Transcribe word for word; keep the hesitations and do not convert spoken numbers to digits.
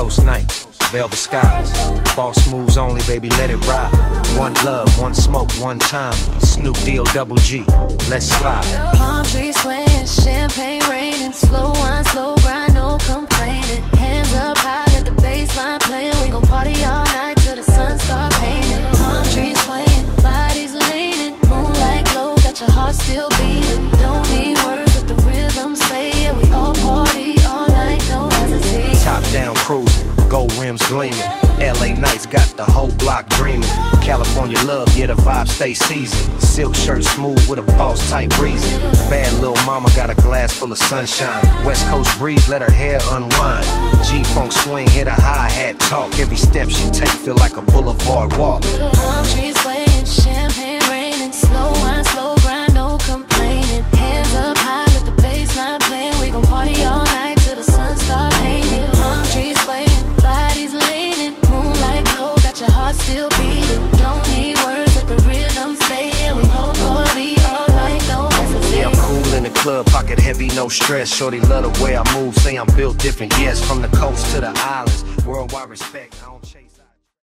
Coast nights, velvet skies, boss moves only, baby, let it ride. One love, one smoke, one time. Snoop Deal, double G, let's slide. Palm trees swaying, champagne raining, slow wine, slow grind, no complaining. Hands up high, let the baseline playing. We gon' party all night till the sun start painting. Palm trees swaying, bodies leaning, moonlight glow, got your heart still beating. Don't need words, but the rhythm say yeah, we all party all night, no hesitation. Top down cruising, gold rims gleaming. L A nights got the whole block dreaming. California love, yeah, the vibe stay seasoned. Silk shirt smooth with a boss type reason. Bad little mama got a glass full of sunshine. West Coast breeze, let her hair unwind. G-funk swing, hit a hi-hat talk. Every step she take feel like a boulevard walk. Palm trees swaying, champagne raining, slow wine, slow grind, no complaining. Hands up high, let the baseline playing. We gon' party all night till the sun start painting. Palm trees swaying, bodies leaning, moonlight glow, got your heart still beating. Don't need words, let the rhythm say yeah, we gon' party all night, no hesitation. Yeah, I'm cool in the club, pocket heavy, no stress. Shorty love the way I move, say I'm built different, yes. From the coast to the islands, worldwide respect. I don't